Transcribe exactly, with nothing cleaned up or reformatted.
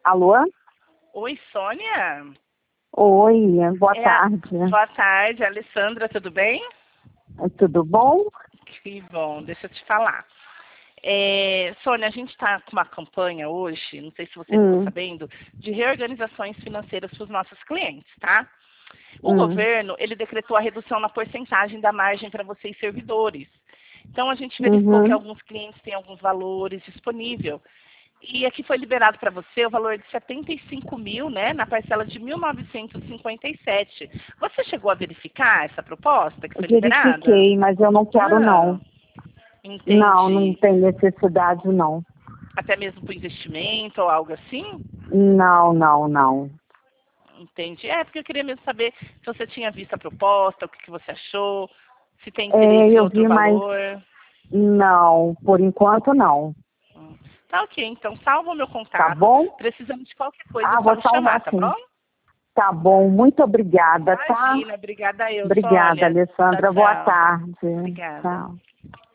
Alô? Oi, Sônia? Oi, boa É a- tarde. Boa tarde, Alessandra, tudo bem? Tudo bom? Que bom, deixa eu te falar. É, Sônia, a gente está com uma campanha hoje, não sei se você ficou Hum, sabendo, de reorganizações financeiras para os nossos clientes, tá? O hum, governo, ele decretou a redução na porcentagem da margem para vocês servidores. Então, a gente verificou que uhum. alguns clientes têm alguns valores disponíveis. E aqui foi liberado para você o valor de setenta e cinco mil, né, na parcela de mil novecentos e cinquenta e sete. Você chegou a verificar essa proposta que foi liberada? Verifiquei, mas eu não quero não. Ah, Não, não entendi. tem necessidade não. Até mesmo para investimento ou algo assim? Não, não, não. Entendi. É, porque eu queria mesmo saber se você tinha visto a proposta, o que, que você achou, se tem É, interesse em eu outro vi, mas valor. não, por enquanto não. Hum. Tá ok, então salva o meu Tá contato. bom? Precisando de qualquer coisa, é Ah, só vou me chamar, salvar tá sim. bom? Tá bom, muito obrigada, tá? Imagina, obrigada eu, Obrigada, Sônia. Tchau, Alessandra. Boa tchau. tarde. Obrigada. Tchau.